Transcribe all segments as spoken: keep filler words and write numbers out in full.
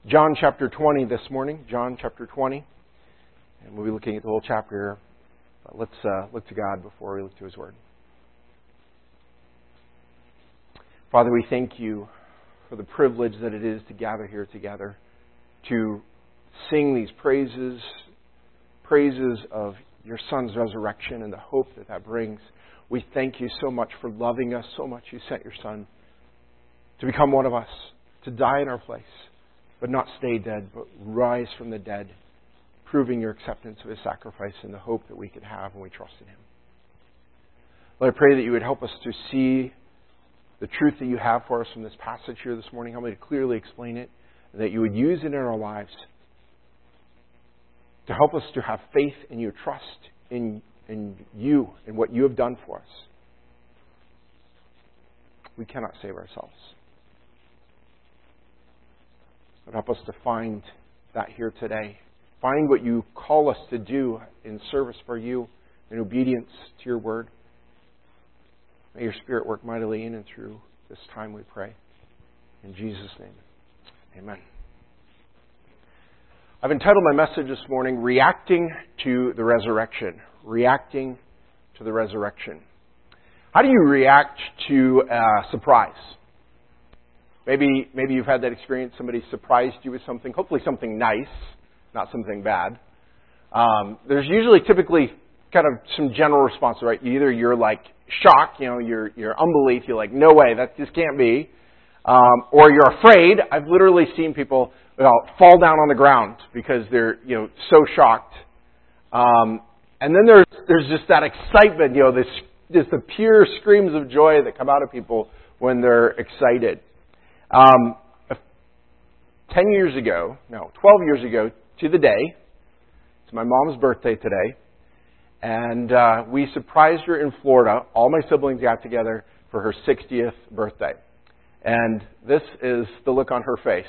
John chapter twenty this morning. John chapter twenty. And we'll be looking at the whole chapter here. But let's uh, look to God before we look to His Word. Father, we thank You for the privilege that it is to gather here together, to sing these praises, praises of Your Son's resurrection and the hope that that brings. We thank You so much for loving us so much. You sent Your Son to become one of us, to die in our place, but not stay dead, but rise from the dead, proving Your acceptance of His sacrifice and the hope that we could have when we trust in Him. Lord, I pray that You would help us to see the truth that You have for us from this passage here this morning. Help me to clearly explain it, and that You would use it in our lives to help us to have faith in You, trust in, in You and what You have done for us. We cannot save ourselves. But help us to find that here today. Find what You call us to do in service for You, in obedience to Your Word. May Your Spirit work mightily in and through this time, we pray. In Jesus' name, amen. I've entitled my message this morning, Reacting to the Resurrection. Reacting to the Resurrection. How do you react to a surprise? Maybe, maybe you've had that experience. Somebody surprised you with something, hopefully something nice, not something bad. Um, there's usually typically kind of some general response, right? Either you're like shocked, you know, you're, you're unbelief, you're like, no way, that just can't be. Um, or you're afraid. I've literally seen people you know, fall down on the ground because they're, you know, so shocked. Um, and then there's, there's just that excitement, you know, this, just the pure screams of joy that come out of people when they're excited. Um, ten years ago, no, twelve years ago to the day, it's my mom's birthday today, and uh, we surprised her in Florida. All my siblings got together for her sixtieth birthday. And this is the look on her face.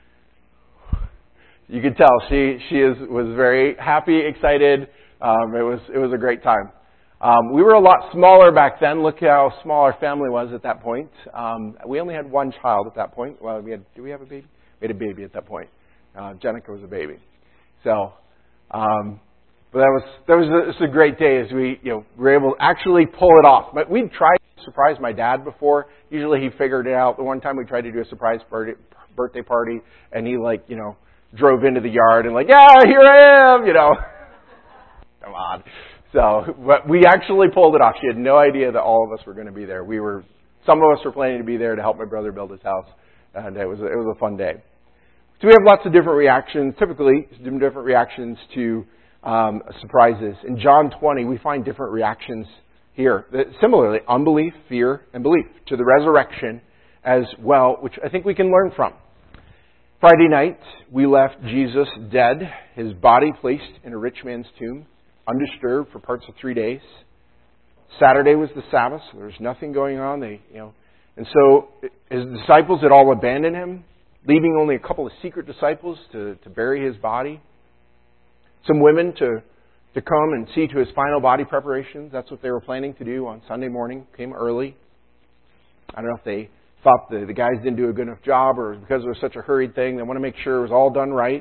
You could tell she she is was very happy, excited. Um, it was it was a great time. Um, we were a lot smaller back then. Look how small our family was at that point. Um, we only had one child at that point. Well, we had. Do we have a baby? We had a baby at that point. Uh, Jenica was a baby. So, um, but that was that was a, it was a great day as we you know were able to actually pull it off. But we'd tried to surprise my dad before. Usually he figured it out. The one time we tried to do a surprise birthday birthday party, and he like you know drove into the yard and like yeah here I am you know. Come on. So, but we actually pulled it off. She had no idea that all of us were going to be there. We were, some of us were planning to be there to help my brother build his house, and it was it was a fun day. So we have lots of different reactions, typically different reactions to um, surprises. In John twenty, we find different reactions here. Similarly, unbelief, fear, and belief to the resurrection as well, which I think we can learn from. Friday night, we left Jesus dead, His body placed in a rich man's tomb, undisturbed for parts of three days. Saturday was the Sabbath, so there's nothing going on. They, you know, and so His disciples had all abandoned Him, leaving only a couple of secret disciples to, to bury His body. Some women to to come and see to His final body preparations. That's what they were planning to do on Sunday morning. Came early. I don't know if they thought the, the guys didn't do a good enough job or because it was such a hurried thing. They want to make sure it was all done right.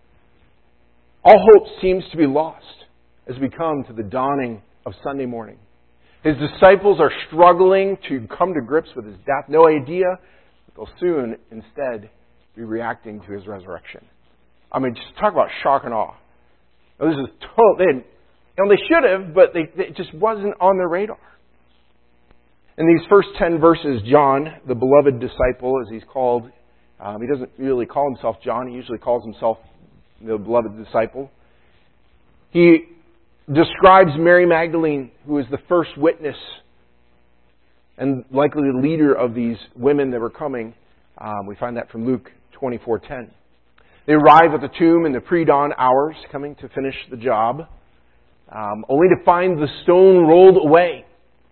All hope seems to be lost as we come to the dawning of Sunday morning. His disciples are struggling to come to grips with His death. No idea that they'll soon instead be reacting to His resurrection. I mean, just talk about shock and awe. Now, this is total. They, had, you know, they should have, but they, they, it just wasn't on their radar. In these first ten verses, John, the beloved disciple, as he's called, um, he doesn't really call himself John. He usually calls himself the beloved disciple. He describes Mary Magdalene, who is the first witness and likely the leader of these women that were coming. Um, we find that from Luke twenty-four ten. They arrive at the tomb in the pre-dawn hours, coming to finish the job, um, only to find the stone rolled away.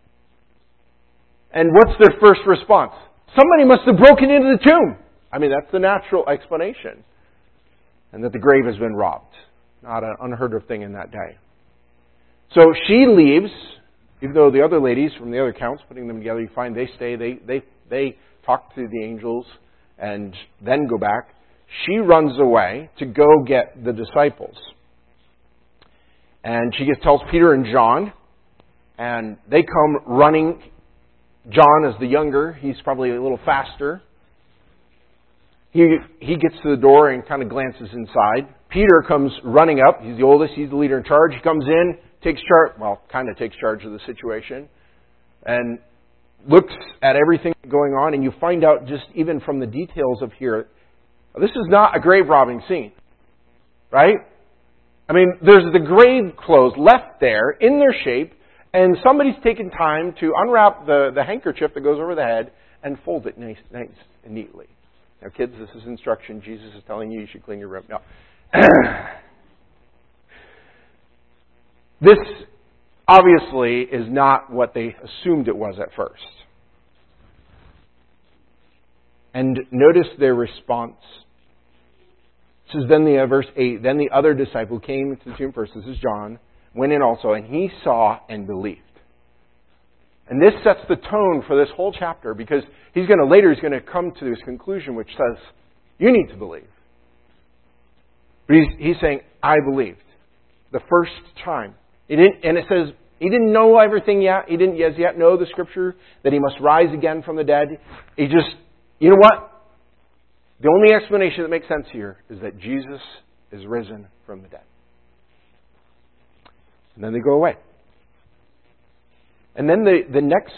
And what's their first response? Somebody must have broken into the tomb. I mean, that's the natural explanation. And that the grave has been robbed. Not an unheard of thing in that day. So she leaves, even though the other ladies from the other accounts, putting them together, you find they stay, they they they talk to the angels and then go back. she runs away to go get the disciples. And she gets, tells Peter and John, and they come running. John is the younger. He's probably a little faster. He he gets to the door and kind of glances inside. Peter comes running up. He's the oldest. He's the leader in charge. He comes in, takes charge, well, kind of takes charge of the situation, and looks at everything going on. And you find out just even from the details of here, this is not a grave robbing scene, right? I mean, there's the grave clothes left there in their shape, and somebody's taken time to unwrap the, the handkerchief that goes over the head and fold it nice, nice and neatly. Now, kids, this is instruction. Jesus is telling you you should clean your room. No. This obviously is not what they assumed it was at first. And notice their response. It says, then the, verse eight, then the other disciple came to the tomb first. This is John. Went in also, and he saw and believed. And this sets the tone for this whole chapter, because he's going to later he's going to come to this conclusion which says, you need to believe. But he's, he's saying, I believed. The first time. He didn't, and it says, he didn't know everything yet. He didn't as yet know the scripture that he must rise again from the dead. He just, you know what? The only explanation that makes sense here is that Jesus is risen from the dead. And then they go away. And then the, the next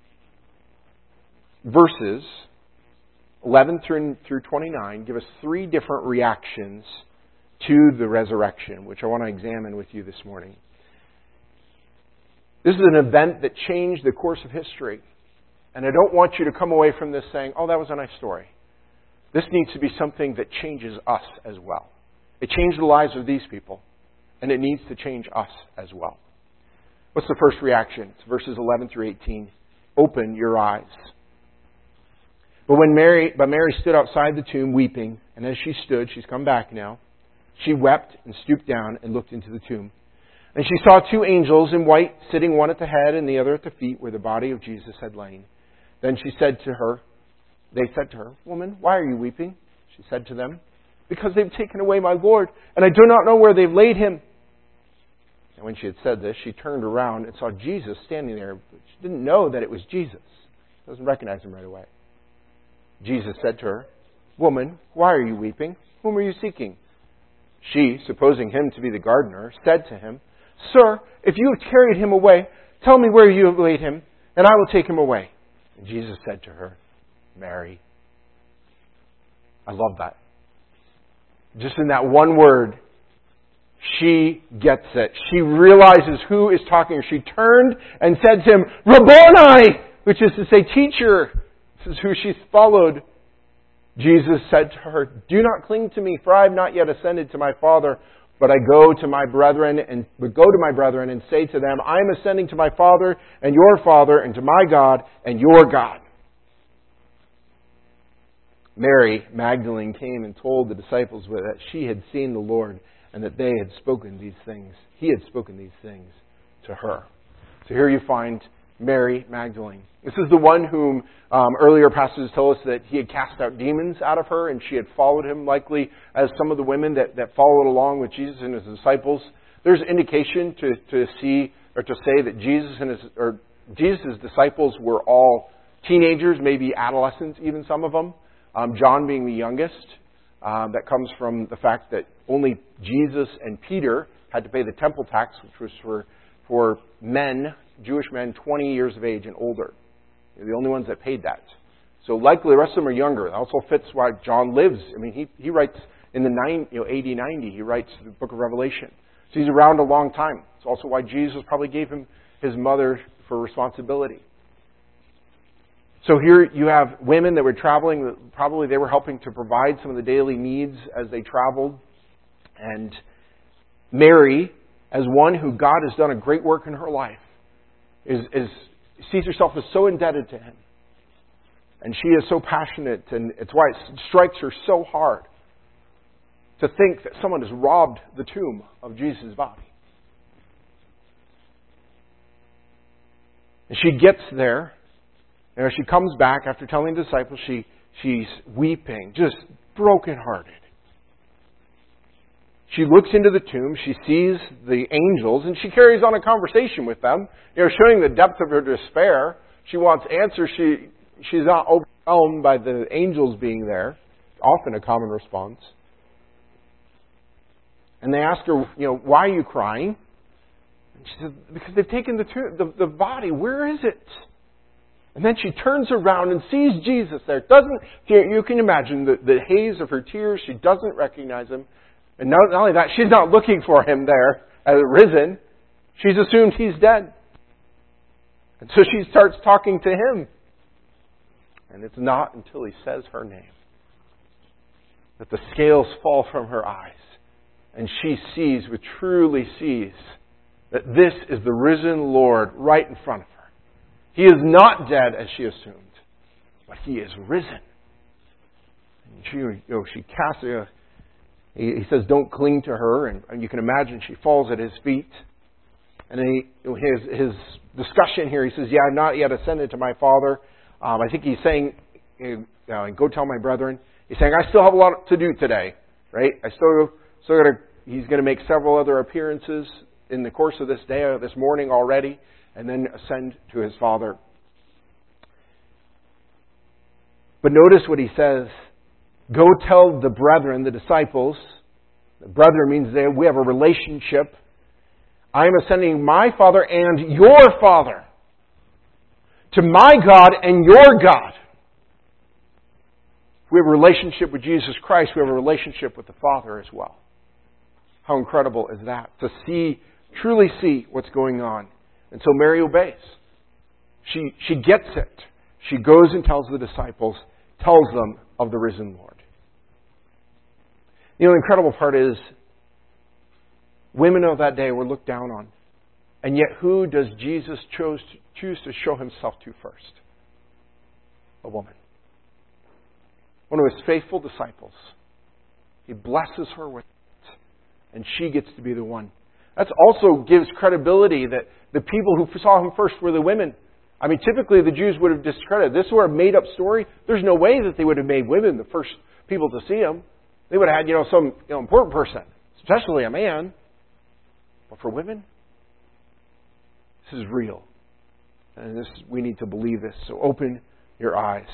verses, eleven through, through twenty-nine, give us three different reactions to the resurrection, which I want to examine with you this morning. This is an event that changed the course of history. And I don't want you to come away from this saying, oh, that was a nice story. This needs to be something that changes us as well. It changed the lives of these people, and it needs to change us as well. What's the first reaction? It's verses eleven through eighteen. Open your eyes. But when Mary, but Mary stood outside the tomb weeping, and as she stood, she's come back now, she wept and stooped down and looked into the tomb. And she saw two angels in white sitting, one at the head and the other at the feet, where the body of Jesus had lain. Then she said to her, they said to her, woman, why are you weeping? She said to them, because they've taken away my Lord, and I do not know where they've laid him. And when she had said this, she turned around and saw Jesus standing there, but she didn't know that it was Jesus. She doesn't recognize him right away. Jesus said to her, woman, why are you weeping? Whom are you seeking? She, supposing him to be the gardener, said to him, sir, if you have carried him away, tell me where you have laid him, and I will take him away. And Jesus said to her, Mary. I love that. Just in that one word, she gets it. She realizes who is talking. She turned and said to him, Rabboni, which is to say, teacher. This is who she's followed. Jesus said to her, do not cling to me, for I have not yet ascended to my Father, but I go to my brethren and but go to my brethren and say to them, I am ascending to my Father and your Father, and to my God and your God. Mary Magdalene came and told the disciples that she had seen the Lord, and that they had spoken these things. He had spoken these things to her. So here you find Mary Magdalene. This is the one whom um, earlier passages tell us that he had cast out demons out of her, and she had followed him, likely as some of the women that, that followed along with Jesus and his disciples. There's indication to, to see or to say that Jesus and his or Jesus' disciples were all teenagers, maybe adolescents, even some of them. Um, John being the youngest. Um, that comes from the fact that only Jesus and Peter had to pay the temple tax, which was for for men, Jewish men, twenty years of age and older. They're the only ones that paid that. So likely the rest of them are younger. That also fits why John lives. I mean, he, he writes in the nine, you know, A D ninety, he writes the book of Revelation. So he's around a long time. It's also why Jesus probably gave him his mother for responsibility. So here you have women that were traveling. Probably they were helping to provide some of the daily needs as they traveled. And Mary, as one who God has done a great work in her life, is, is sees herself as so indebted to him. And she is so passionate, and it's why it strikes her so hard to think that someone has robbed the tomb of Jesus' body. And she gets there. And as she comes back after telling the disciples, she she's weeping, just brokenhearted. She looks into the tomb, she sees the angels, and she carries on a conversation with them, you know, showing the depth of her despair. She wants answers. She she's not overwhelmed by the angels being there. Often a common response. And they ask her, you know, why are you crying? And she said, because they've taken the, the the body. Where is it? And then she turns around and sees Jesus there. Doesn't you can imagine the, the haze of her tears. She doesn't recognize him. And not, not only that, she's not looking for him there as risen. She's assumed he's dead. And so she starts talking to him. And it's not until he says her name that the scales fall from her eyes. And she sees, but truly sees, that this is the risen Lord right in front of her. He is not dead as she assumed, but he is risen. And she, you know, she casts a He, he says, don't cling to her. And, and you can imagine she falls at his feet. And then he, his, his discussion here, he says, yeah, I've not yet ascended to my Father. Um, I think he's saying, uh, go tell my brethren. He's saying, I still have a lot to do today. Right? I still, still gotta, he's going to make several other appearances in the course of this day, or this morning already, and then ascend to his Father. But notice what he says. Go tell the brethren, the disciples. The brethren means they, we have a relationship. I am ascending my Father and your Father, to my God and your God. We have a relationship with Jesus Christ. We have a relationship with the Father as well. How incredible is that? To see, truly see what's going on. And so Mary obeys. She, she gets it. She goes and tells the disciples, tells them of the risen Lord. You know, the incredible part is, women of that day were looked down on. And yet who does Jesus chose to, choose to show himself to first? A woman. One of his faithful disciples. He blesses her with it. And she gets to be the one. That also gives credibility that the people who saw him first were the women. I mean, typically the Jews would have discredited. This were a made-up story. There's no way that they would have made women the first people to see him. They would have had, you know, some you know, important person, especially a man. But for women, this is real. And this we need to believe this. So open your eyes.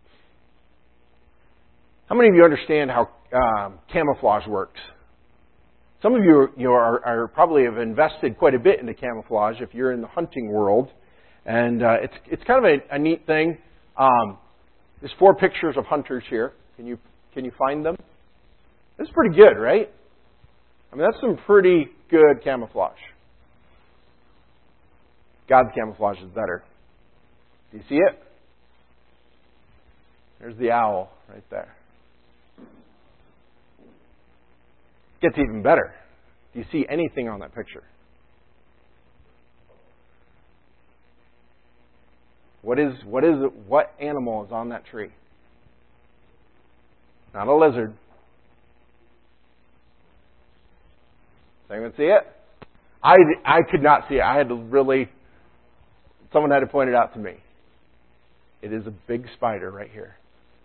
How many of you understand how um, camouflage works? Some of you, you know, are, are probably have invested quite a bit into camouflage if you're in the hunting world. And uh, it's it's kind of a, a neat thing. Um, there's four pictures of hunters here. Can you can you find them? That's pretty good, right? I mean, that's some pretty good camouflage. God's camouflage is better. Do you see it? There's the owl right there. Gets even better. Do you see anything on that picture? What is what is it, what animal is on that tree? Not a lizard. Does anyone see it? I, I could not see it. I had to really, someone had to point it out to me. It is a big spider right here.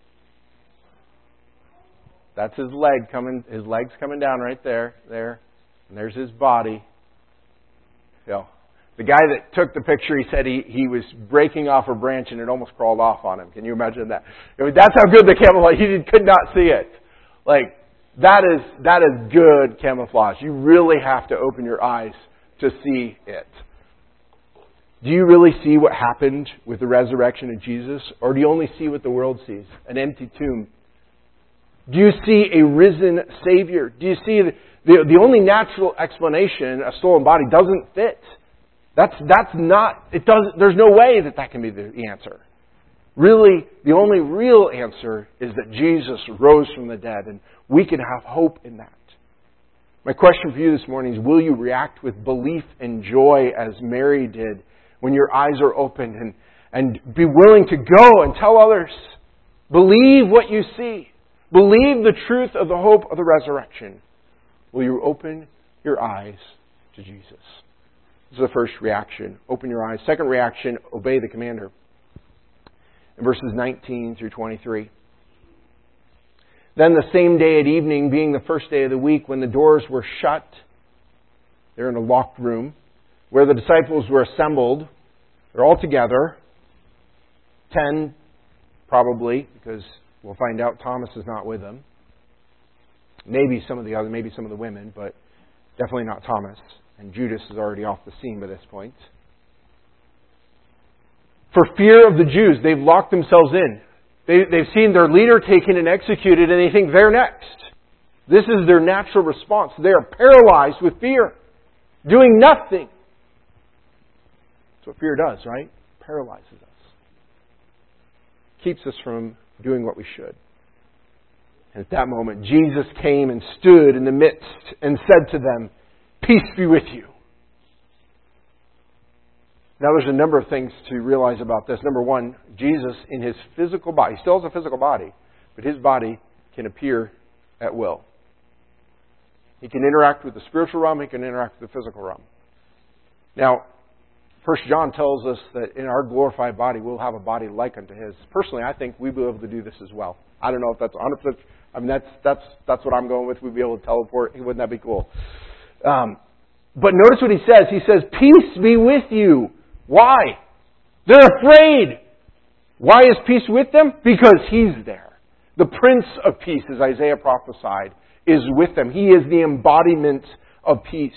That's his leg coming, his legs coming down right there, there. And there's his body. You know, the guy that took the picture, he said he, he was breaking off a branch and it almost crawled off on him. Can you imagine that? I mean, that's how good the camouflage, he could not see it. Like, that is, that is good camouflage. You really have to open your eyes to see it. Do you really see what happened with the resurrection of Jesus? Or do you only see what the world sees? An empty tomb. Do you see a risen Savior? Do you see the, the, the only natural explanation, a stolen body, doesn't fit? That's, that's not, it doesn't, there's no way that that can be the answer. Really, the only real answer is that Jesus rose from the dead, and we can have hope in that. My question for you this morning is, will you react with belief and joy as Mary did when your eyes are opened, and, and be willing to go and tell others? Believe what you see. Believe the truth of the hope of the resurrection. Will you open your eyes to Jesus? This is the first reaction. Open your eyes. Second reaction, obey the commander. In verses nineteen through twenty-three. Then the same day at evening, being the first day of the week, when the doors were shut, they're in a locked room, where the disciples were assembled. They're all together. Ten, probably, because we'll find out Thomas is not with them. Maybe some of the other, maybe some of the women, but definitely not Thomas. And Judas is already off the scene by this point. For fear of the Jews, they've locked themselves in. They, they've seen their leader taken and executed, and they think they're next. This is their natural response. They are paralyzed with fear, doing nothing. That's what fear does, right? Paralyzes us. Keeps us from doing what we should. And at that moment, Jesus came and stood in the midst and said to them, "Peace be with you." Now there's a number of things to realize about this. Number one, Jesus in His physical body, He still has a physical body, but His body can appear at will. He can interact with the spiritual realm, He can interact with the physical realm. Now, First John tells us that in our glorified body, we'll have a body like unto His. Personally, I think we'll be able to do this as well. I don't know if that's one hundred percent. I mean, that's that's that's what I'm going with. We'd be able to teleport. Wouldn't that be cool? Um, but notice what He says. He says, "Peace be with you." Why? They're afraid. Why is peace with them? Because He's there. The Prince of Peace, as Isaiah prophesied, is with them. He is the embodiment of peace.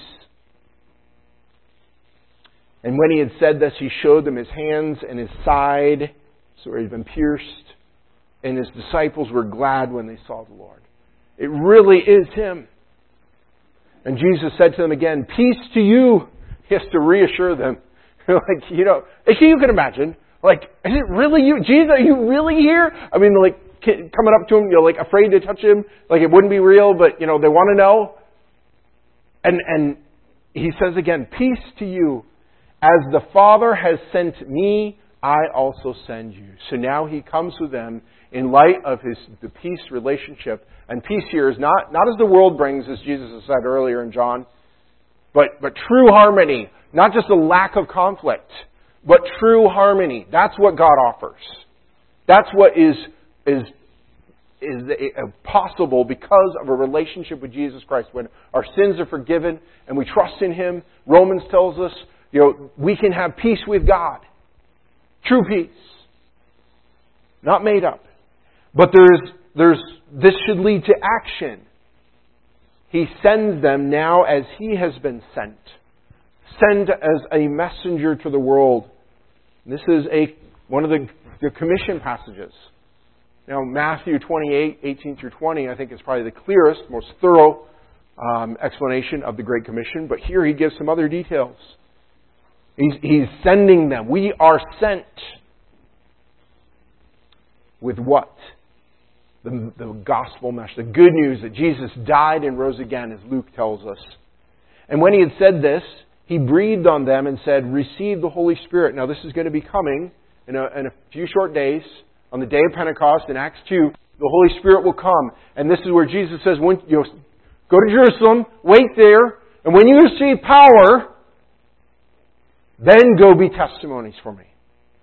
And when He had said this, He showed them His hands and His side, so He had been pierced. And His disciples were glad when they saw the Lord. It really is Him. And Jesus said to them again, "Peace to you." He has to reassure them. Like, you know, you can imagine, like, is it really you? Jesus, are you really here? I mean, like, coming up to Him, you're like afraid to touch Him. Like, it wouldn't be real, but, you know, they want to know. And, and He says again, "Peace to you. As the Father has sent me, I also send you." So now He comes with them in light of His the peace relationship. And peace here is not, not as the world brings, as Jesus has said earlier in John, but, but true harmony. Not just a lack of conflict, but true harmony. That's what God offers. That's what is, is, is possible because of a relationship with Jesus Christ. When our sins are forgiven and we trust in Him, Romans tells us, you know, we can have peace with God. True peace. Not made up. But there's, there's, this should lead to action. He sends them now as He has been sent. Send as a messenger to the world. This is a one of the, the commission passages. Now, Matthew twenty-eight, eighteen through twenty, I think is probably the clearest, most thorough um, explanation of the Great Commission. But here He gives some other details. He's, he's sending them. We are sent. With what? The, the gospel message. The good news that Jesus died and rose again, as Luke tells us. And when He had said this, He breathed on them and said, "Receive the Holy Spirit." Now this is going to be coming in a, in a few short days. On the day of Pentecost in Acts two, the Holy Spirit will come. And this is where Jesus says, when, you know, "Go to Jerusalem, wait there, and when you receive power, then go be testimonies for me."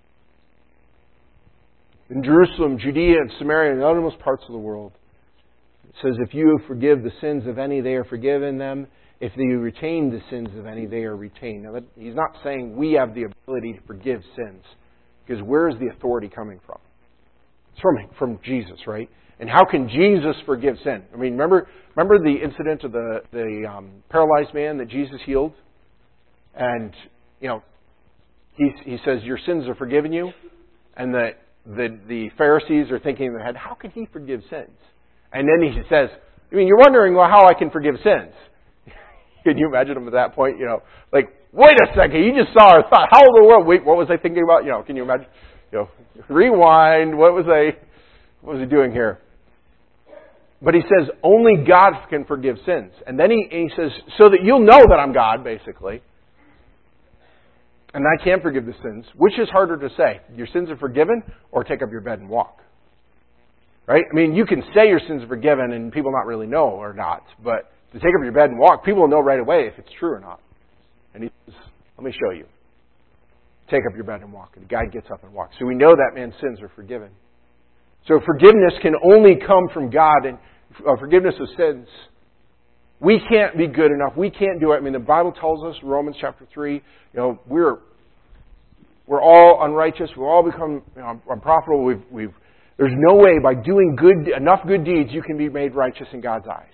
In Jerusalem, Judea, and Samaria, and the uttermost parts of the world. It says, "If you forgive the sins of any, they are forgiven them. If they retain the sins of any, they are retained." Now, that, He's not saying we have the ability to forgive sins. Because where is the authority coming from? It's from, from Jesus, right? And how can Jesus forgive sin? I mean, remember remember the incident of the, the um, paralyzed man that Jesus healed? And, you know, he, he says, "Your sins are forgiven you." And the, the, the Pharisees are thinking in their head, how can He forgive sins? And then He says, I mean, you're wondering, well, how I can forgive sins. Can you imagine him at that point? You know, like, wait a second, you just saw our thought. How in the world? Wait, what was I thinking about? You know, can you imagine? You know, rewind. What was I? What was he doing here? But He says only God can forgive sins, and then he, he says so that you'll know that I'm God, basically, and I can forgive the sins. Which is harder to say? Your sins are forgiven, or take up your bed and walk? Right? I mean, you can say your sins are forgiven, and people not really know or not, but to take up your bed and walk, people will know right away if it's true or not. And He says, "Let me show you. Take up your bed and walk." And the guy gets up and walks. So we know that man's sins are forgiven. So forgiveness can only come from God, and uh, forgiveness of sins. We can't be good enough. We can't do it. I mean, the Bible tells us, Romans chapter three, you know, we're we're all unrighteous. We've all become you know, unprofitable. We've, we've, there's no way by doing good enough good deeds you can be made righteous in God's eyes.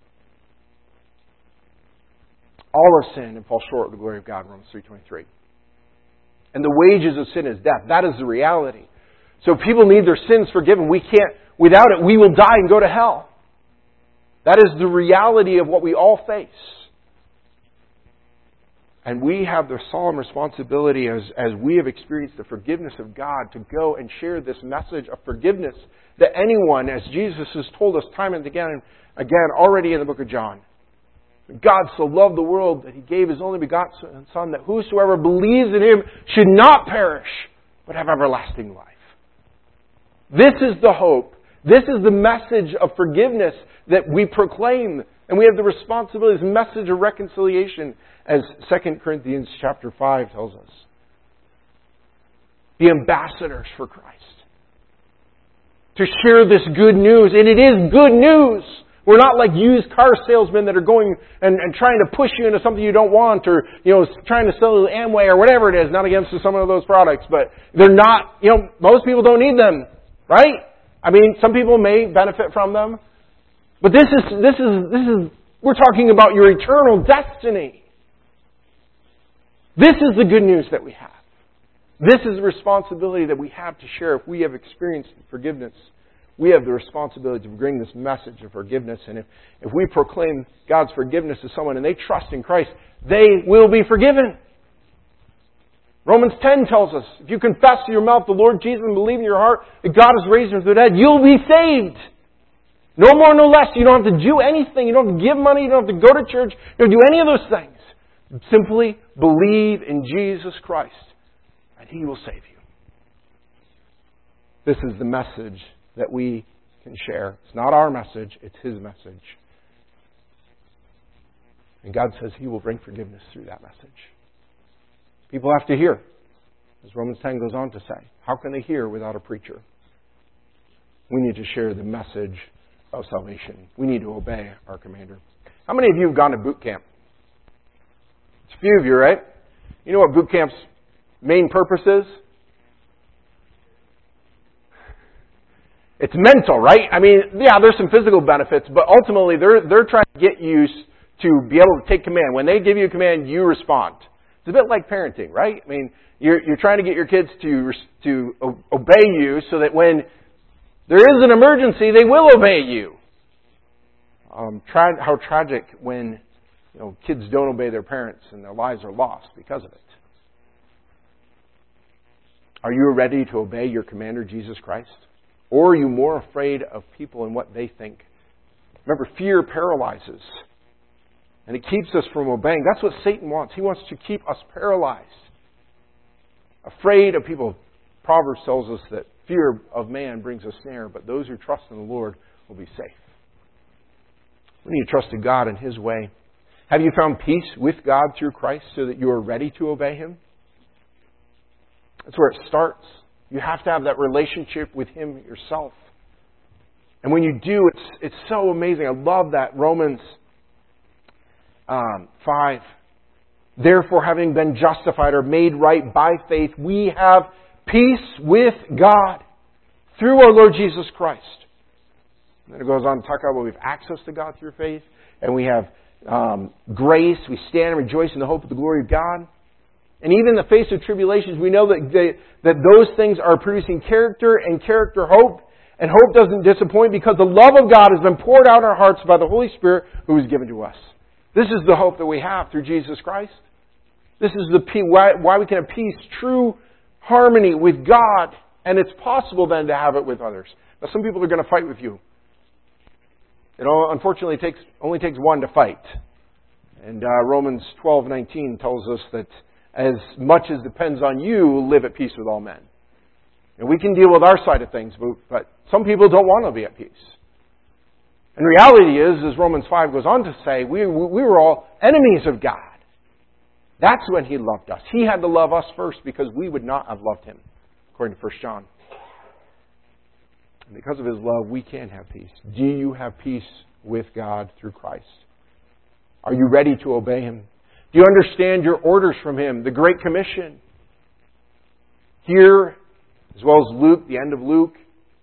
All have sinned and fall short of the glory of God, Romans three twenty-three. And the wages of sin is death. That is the reality. So people need their sins forgiven. We can't, without it, we will die and go to hell. That is the reality of what we all face. And we have the solemn responsibility as, as we have experienced the forgiveness of God to go and share this message of forgiveness that anyone, as Jesus has told us time and again, again already in the book of John. God so loved the world that He gave His only begotten Son, that whosoever believes in Him should not perish, but have everlasting life. This is the hope. This is the message of forgiveness that we proclaim. And we have the responsibility, this message of reconciliation, as Second Corinthians chapter five tells us. The ambassadors for Christ. To share this good news. And it is good news. We're not like used car salesmen that are going and, and trying to push you into something you don't want, or you know, trying to sell you Amway or whatever it is. Not against some of those products, but they're not. You know, most people don't need them, right? I mean, some people may benefit from them, but this is this is this is we're talking about your eternal destiny. This is the good news that we have. This is the responsibility that we have to share. If we have experienced forgiveness, we have the responsibility to bring this message of forgiveness. And if, if we proclaim God's forgiveness to someone and they trust in Christ, they will be forgiven. Romans ten tells us, if you confess with your mouth the Lord Jesus and believe in your heart that God has raised Him from the dead, you'll be saved. No more, no less. You don't have to do anything. You don't have to give money. You don't have to go to church. You don't do any of those things. Simply believe in Jesus Christ and He will save you. This is the message that we can share. It's not our message, it's His message. And God says He will bring forgiveness through that message. People have to hear, as Romans ten goes on to say. How can they hear without a preacher? We need to share the message of salvation. We need to obey our commander. How many of you have gone to boot camp? It's a few of you, right? You know what boot camp's main purpose is? It's mental, right? I mean, yeah, there's some physical benefits, but ultimately they're they're trying to get you to be able to take command. When they give you a command, you respond. It's a bit like parenting, right? I mean, you're you're trying to get your kids to to obey you so that when there is an emergency, they will obey you. Um, tra- how tragic when you know kids don't obey their parents and their lives are lost because of it. Are you ready to obey your commander, Jesus Christ? Or are you more afraid of people and what they think? Remember, fear paralyzes. And it keeps us from obeying. That's what Satan wants. He wants to keep us paralyzed. Afraid of people. Proverbs tells us that fear of man brings a snare, but those who trust in the Lord will be safe. We need to trust in God and His way. Have you found peace with God through Christ so that you are ready to obey Him? That's where it starts. You have to have that relationship with Him yourself. And when you do, it's it's so amazing. I love that. Romans um, five. Therefore, having been justified or made right by faith, we have peace with God through our Lord Jesus Christ. And then it goes on to talk about well, we have access to God through faith. And we have um, grace. We stand and rejoice in the hope of the glory of God. And even in the face of tribulations, we know that they, that those things are producing character, and character hope. And hope doesn't disappoint because the love of God has been poured out in our hearts by the Holy Spirit who is given to us. This is the hope that we have through Jesus Christ. This is the why, why we can have peace, true harmony with God. And it's possible then to have it with others. Now some people are going to fight with you. It unfortunately takes only takes one to fight. And uh, Romans twelve nineteen tells us that as much as depends on you, live at peace with all men. And we can deal with our side of things, but, but some people don't want to be at peace. And reality is, as Romans five goes on to say, we, we were all enemies of God. That's when He loved us. He had to love us first because we would not have loved Him, according to First John. Because of His love, we can have peace. Do you have peace with God through Christ? Are you ready to obey Him? Do you understand your orders from Him? The Great Commission. Here, as well as Luke, the end of Luke,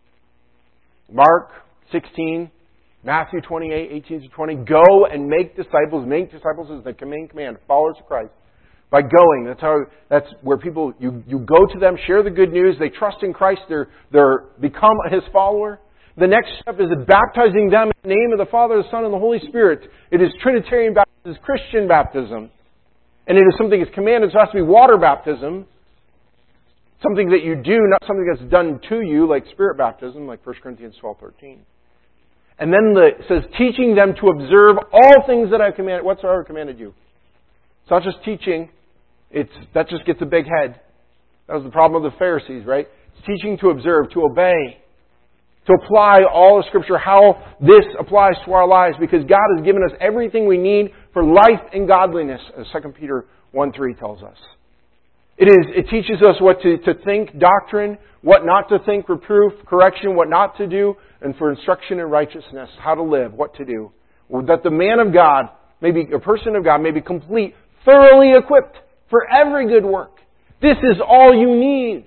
Mark sixteen, Matthew twenty-eight, eighteen to twenty. Go and make disciples. Make disciples is the main command. Followers of Christ. By going. That's how. That's where people, you, you go to them, share the good news. They trust in Christ. They're, they're become His follower. The next step is baptizing them in the name of the Father, the Son, and the Holy Spirit. It is Trinitarian baptism. It is Christian baptism. And it is something that's commanded. So it has to be water baptism. Something that you do, not something that's done to you, like Spirit baptism, like First Corinthians twelve thirteen. And then the, it says, teaching them to observe all things that I've commanded. Whatsoever commanded you. It's not just teaching. It's that just gets a big head. That was the problem of the Pharisees, right? It's teaching to observe, to obey, to apply all of Scripture, how this applies to our lives, because God has given us everything we need for life and godliness, as Second Peter one three tells us. It is. It teaches us what to, to think, doctrine, what not to think, reproof, correction, what not to do, and for instruction in righteousness, how to live, what to do. That the man of God, maybe a person of God, may be complete, thoroughly equipped for every good work. This is all you need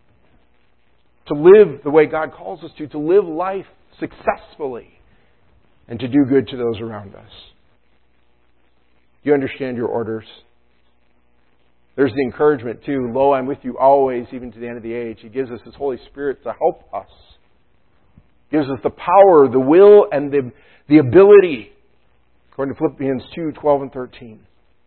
to live the way God calls us to, to live life successfully and to do good to those around us. Do you understand your orders? There's the encouragement too. Lo, I'm with you always, even to the end of the age. He gives us His Holy Spirit to help us. He gives us the power, the will, and the, the ability, according to Philippians two, twelve and thirteen.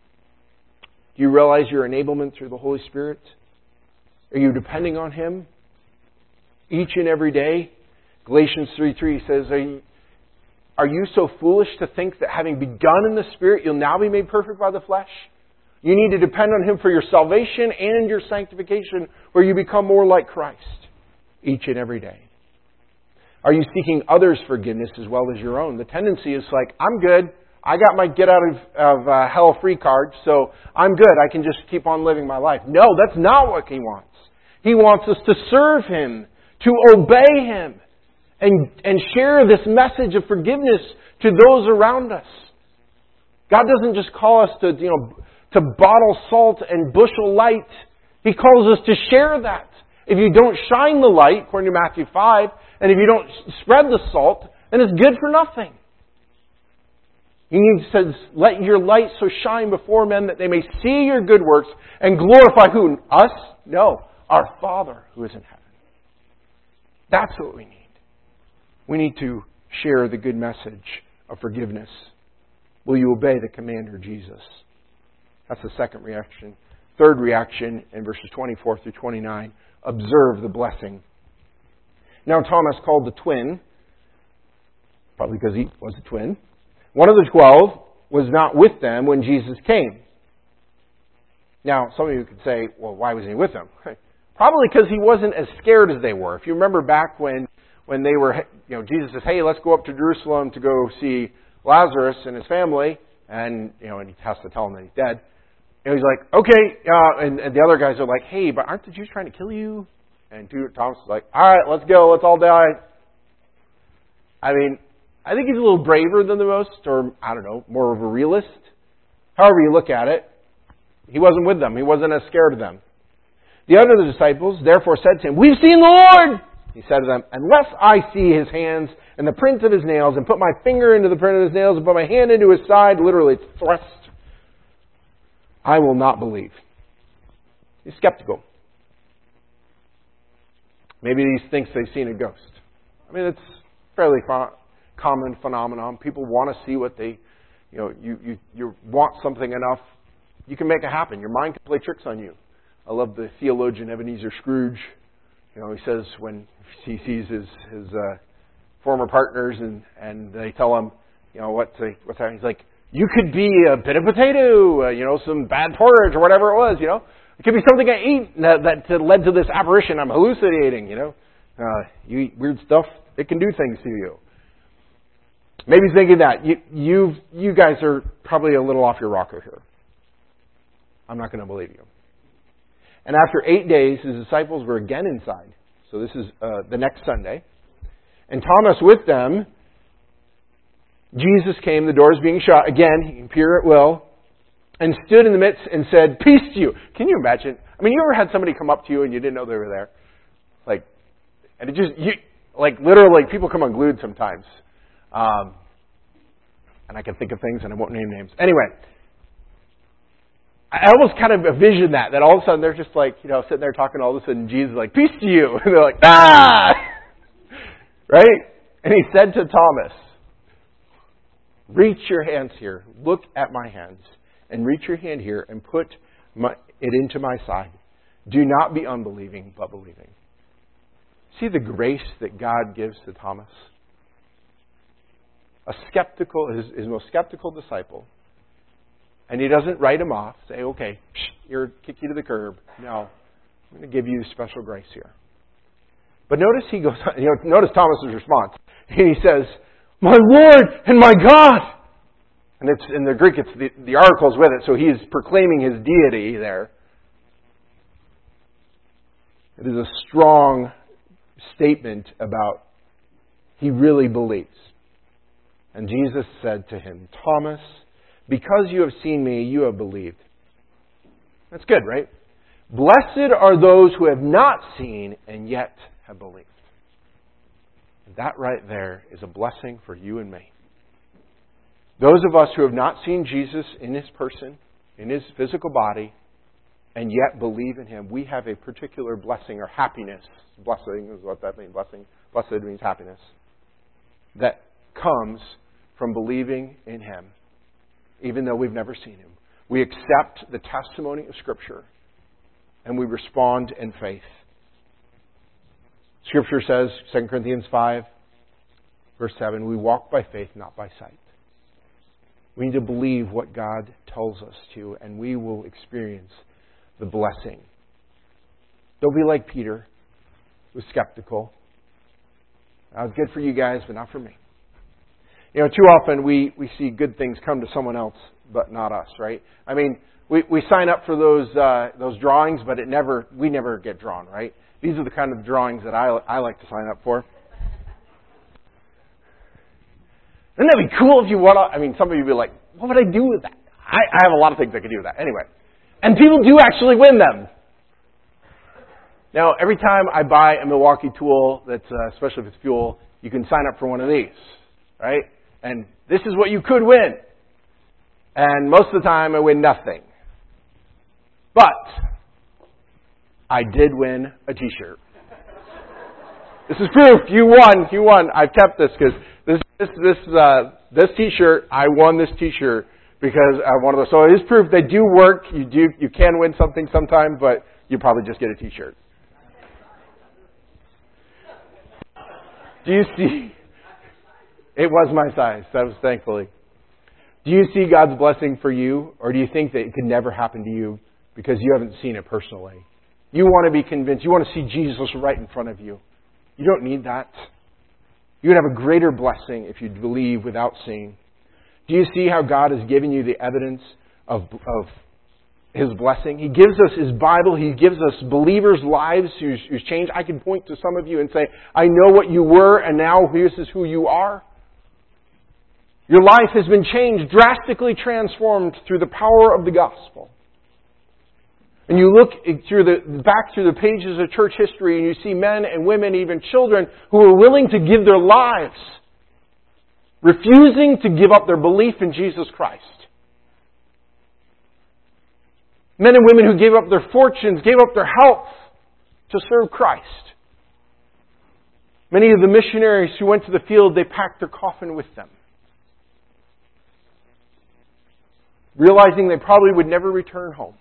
Do you realize your enablement through the Holy Spirit? Are you depending on Him each and every day? Galatians three three says, are you, are you so foolish to think that having begun in the Spirit, you'll now be made perfect by the flesh? You need to depend on Him for your salvation and your sanctification, where you become more like Christ each and every day. Are you seeking others' forgiveness as well as your own? The tendency is like, I'm good. I got my get out of, of uh, hell free card, so I'm good. I can just keep on living my life. No, that's not what He wants. He wants us to serve Him, to obey Him, and, and share this message of forgiveness to those around us. God doesn't just call us to, you know, to bottle salt and bushel light. He calls us to share that. If you don't shine the light, according to Matthew five, and if you don't spread the salt, then it's good for nothing. He says, let your light so shine before men that they may see your good works and glorify who? Us? No, our Father who is in heaven. That's what we need. We need to share the good message of forgiveness. Will you obey the commander, Jesus? That's the second reaction. Third reaction in verses twenty-four through twenty-nine. Observe the blessing. Now Thomas, called the twin, probably because he was a twin, one of the twelve, was not with them when Jesus came. Now, some of you could say, well, why wasn't He with them? Probably because He wasn't as scared as they were. If you remember back when, when they were, you know, Jesus says, hey, let's go up to Jerusalem to go see Lazarus and his family. And, you know, and he has to tell them that he's dead. And he's like, okay. Uh, and, and the other guys are like, hey, but aren't the Jews trying to kill you? And Thomas is like, all right, let's go. Let's all die. I mean, I think he's a little braver than the most, or, I don't know, more of a realist. However you look at it, he wasn't with them. He wasn't as scared of them. The other of the disciples therefore said to him, we've seen the Lord! He said to them, unless I see His hands and the print of His nails, and put my finger into the print of His nails, and put my hand into His side, literally it's thrust, I will not believe. He's skeptical. Maybe he thinks they've seen a ghost. I mean, it's fairly common phenomenon. People want to see what they, you know, you, you, you want something enough, you can make it happen. Your mind can play tricks on you. I love the theologian Ebenezer Scrooge. You know, he says when he sees his, his uh, former partners and, and they tell him, you know, what to, what's happening, he's like, you could be a bit of potato, uh, you know, some bad porridge or whatever it was, you know. It could be something I eat that, that led to this apparition. I'm hallucinating, you know. Uh, you eat weird stuff, it can do things to you. Maybe he's thinking that. You, you've, you guys are probably a little off your rocker here. I'm not going to believe you. And after eight days, His disciples were again inside. So this is uh, the next Sunday. and Thomas with them, Jesus came, the doors being shut. Again, he can peer at will, and stood in the midst and said, "Peace to you." Can you imagine? I mean, you ever had somebody come up to you and you didn't know they were there? Like, and it just, you, like literally, people come unglued sometimes. Um, and I can think of things and I won't name names. Anyway, I almost kind of envision that, that all of a sudden they're just like, you know, sitting there talking, all of a sudden Jesus is like, "Peace to you." And they're like, "Ah!" Right? And he said to Thomas, "Reach your hands here. Look at my hands. And reach your hand here and put my, it into my side. Do not be unbelieving, but believing." See the grace that God gives to Thomas? A skeptical, his, his most skeptical disciple. And he doesn't write him off, say, "Okay, psh, here, kick you to the curb." No, I'm going to give you special grace here. But notice he goes, you know, notice Thomas's response. He says, "My Lord and my God." And it's in the Greek, it's the, the article's with it, so he's proclaiming his deity there. It is a strong statement about he really believes. And Jesus said to him, "Thomas, because you have seen me, you have believed." That's good, right? "Blessed are those who have not seen and yet have believed." And that right there is a blessing for you and me. Those of us who have not seen Jesus in His person, in His physical body, and yet believe in Him, we have a particular blessing or happiness. Blessing is what that means. Blessing. Blessed means happiness. That comes from believing in Him, even though we've never seen Him. We accept the testimony of Scripture, and we respond in faith. Scripture says, Second Corinthians five, verse seven, we walk by faith, not by sight. We need to believe what God tells us to, and we will experience the blessing. Don't be like Peter, who was skeptical. That was good for you guys, but not for me. You know, too often we, we see good things come to someone else, but not us, right? I mean, we, we sign up for those uh, those drawings, but it never we never get drawn, right? These are the kind of drawings that I, I like to sign up for. Wouldn't that be cool if you want to? I mean, some of you would be like, "What would I do with that?" I, I have a lot of things I could do with that. Anyway. And people do actually win them. Now, every time I buy a Milwaukee tool, that's uh, especially if it's fuel, you can sign up for one of these, right? And this is what you could win. And most of the time, I win nothing. But I did win a T-shirt. This is proof. You won. You won. I've kept this because this this this uh, this T-shirt. I won this T-shirt because I one of those. So it is proof they do work. You do. You can win something sometime, but you probably just get a T-shirt. Do you see? It was my size. That was thankfully. Do you see God's blessing for you, or do you think that it could never happen to you because you haven't seen it personally? You want to be convinced. You want to see Jesus right in front of you. You don't need that. You would have a greater blessing if you believe without seeing. Do you see how God has given you the evidence of, of His blessing? He gives us His Bible. He gives us believers' lives who's, who's changed. I can point to some of you and say, I know what you were, and now this is who you are. Your life has been changed, drastically transformed through the power of the gospel. And you look through the back through the pages of church history and you see men and women, even children, who are willing to give their lives, refusing to give up their belief in Jesus Christ. Men and women who gave up their fortunes, gave up their health to serve Christ. Many of the missionaries who went to the field, they packed their coffin with them, realizing they probably would never return home.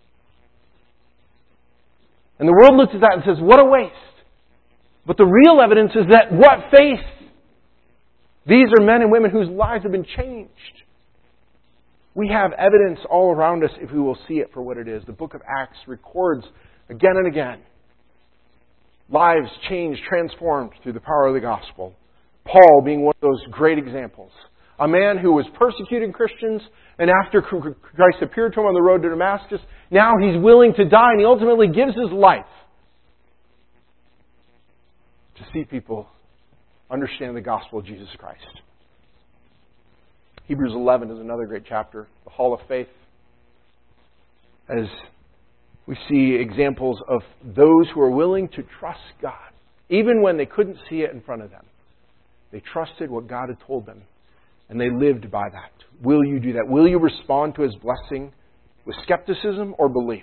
And the world looks at that and says, what a waste. But the real evidence is that what faith? These are men and women whose lives have been changed. We have evidence all around us if we will see it for what it is. The book of Acts records again and again lives changed, transformed through the power of the gospel. Paul being one of those great examples. A man who was persecuting Christians, and after Christ appeared to him on the road to Damascus, now he's willing to die, and he ultimately gives his life to see people understand the gospel of Jesus Christ. Hebrews eleven is another great chapter, the Hall of Faith, as we see examples of those who are willing to trust God, even when they couldn't see it in front of them. They trusted what God had told them, and they lived by that. Will you do that? Will you respond to His blessing with skepticism or belief?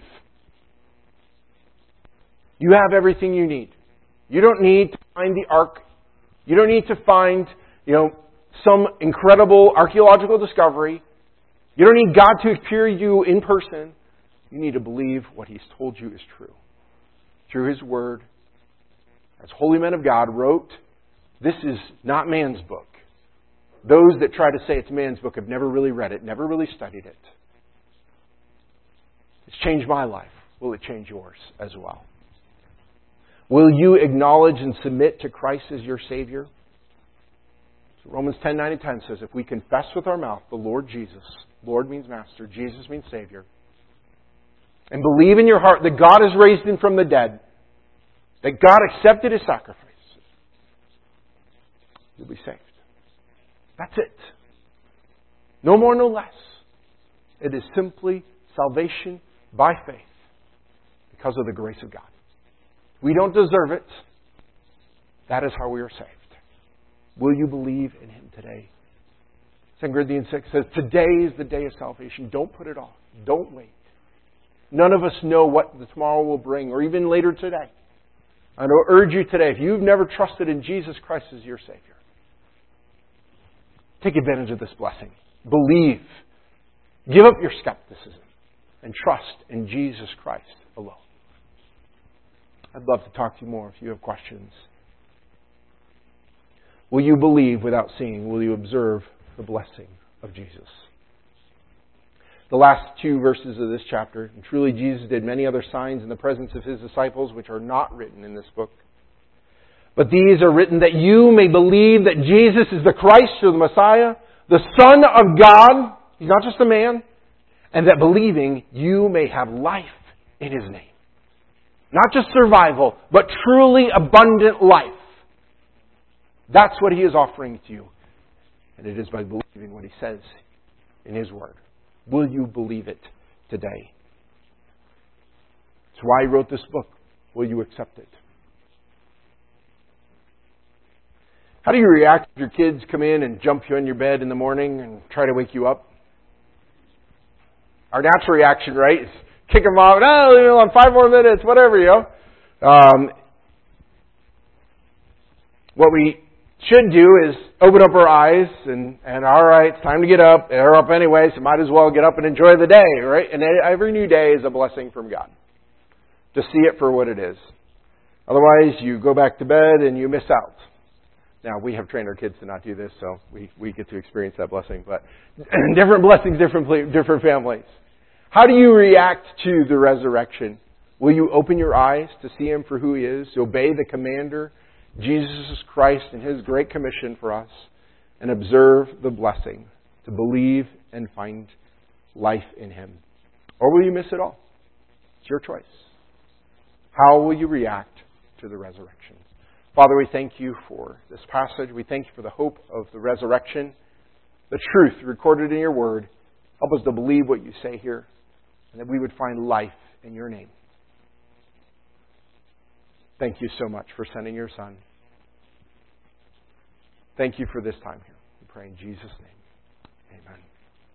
You have everything you need. You don't need to find the ark. You don't need to find, you know, some incredible archaeological discovery. You don't need God to appear to you in person. You need to believe what He's told you is true. Through His Word, as holy men of God wrote, this is not man's book. Those that try to say it's man's book have never really read it, never really studied it. It's changed my life. Will it change yours as well? Will you acknowledge and submit to Christ as your Savior? So Romans ten, nine, and ten says, if we confess with our mouth the Lord Jesus, Lord means Master, Jesus means Savior, and believe in your heart that God has raised Him from the dead, that God accepted His sacrifice, you'll be saved. That's it. No more, no less. It is simply salvation by faith because of the grace of God. We don't deserve it. That is how we are saved. Will you believe in Him today? Second Corinthians six says, today is the day of salvation. Don't put it off. Don't wait. None of us know what the tomorrow will bring, or even later today. I will urge you today, if you've never trusted in Jesus Christ as your Savior, take advantage of this blessing. Believe. Give up your skepticism and trust in Jesus Christ alone. I'd love to talk to you more if you have questions. Will you believe without seeing? Will you observe the blessing of Jesus? The last two verses of this chapter, and truly Jesus did many other signs in the presence of His disciples which are not written in this book. But these are written that you may believe that Jesus is the Christ or the Messiah, the Son of God. He's not just a man. And that believing you may have life in His name. Not just survival, but truly abundant life. That's what He is offering to you. And it is by believing what He says in His Word. Will you believe it today? That's why He wrote this book. Will you accept it? How do you react if your kids come in and jump you in your bed in the morning and try to wake you up? Our natural reaction, right, is kick them out. Oh, you know, five more minutes, whatever, you know. Um, what we should do is open up our eyes and, and all right, it's time to get up. They're up anyway, so might as well get up and enjoy the day, right? And every new day is a blessing from God. To see it for what it is. Otherwise, you go back to bed and you miss out. Now, we have trained our kids to not do this, so we, we get to experience that blessing. But different blessings, different different families. How do you react to the resurrection? Will you open your eyes to see Him for who He is, to obey the commander, Jesus Christ, and His great commission for us, and observe the blessing, to believe and find life in Him? Or will you miss it all? It's your choice. How will you react to the resurrection? Father, we thank You for this passage. We thank You for the hope of the resurrection, the truth recorded in Your Word. Help us to believe what You say here, and that we would find life in Your name. Thank You so much for sending Your Son. Thank You for this time here. We pray in Jesus' name.